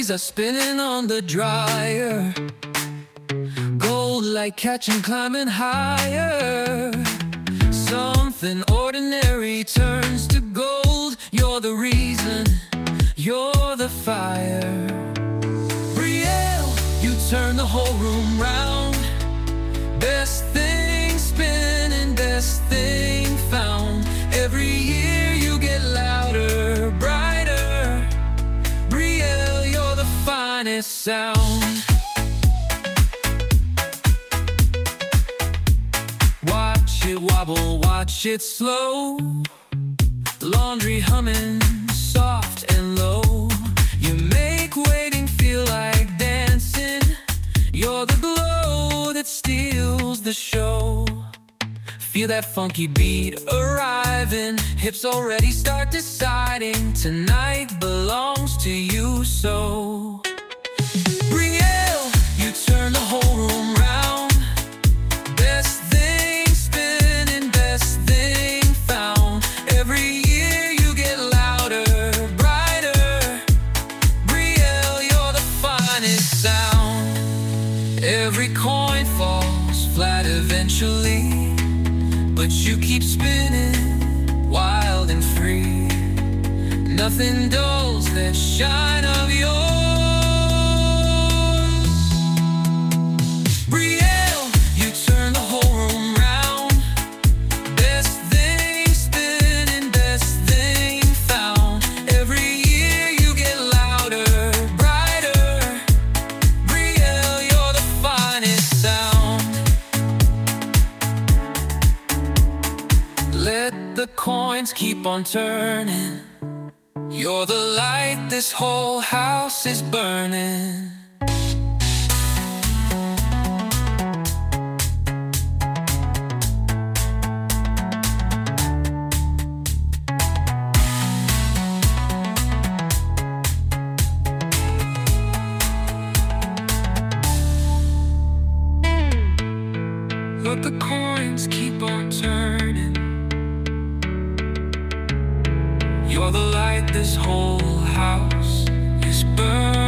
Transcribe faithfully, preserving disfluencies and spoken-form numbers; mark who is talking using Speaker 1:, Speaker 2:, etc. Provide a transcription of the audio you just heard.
Speaker 1: days are spinning on the dryer. Gold like catching, climbing higher. Something ordinary turns to gold. You're the reason, you're the fire. Brielle, you turn the whole room round. Best thing spinning, best thing found. Every year you get louder, brighter. Brielle, you're the finest sound. Watch it wobble, watch it slow. Laundry humming, soft and low. You make waiting feel like dancing. You're the glow that steals the show. Feel that funky beat arriving. Hips already start deciding. Tonight belongs to you, so Brielle, you turn the whole room round. Best thing spinning, best thing found. Every year you get louder, brighter. Brielle, you're the finest sound. Every coin falls flat eventually, but you keep spinning, wild and free. Nothing dulls that shine of yours. Brielle, you turn the whole room round. Best thing spinning, best thing found. Every year you get louder, brighter. Brielle, you're the finest sound. Let the coins keep on turning. You're the light, this whole house is burning. Let the coins keep on turning. You're the light, this whole house is burning.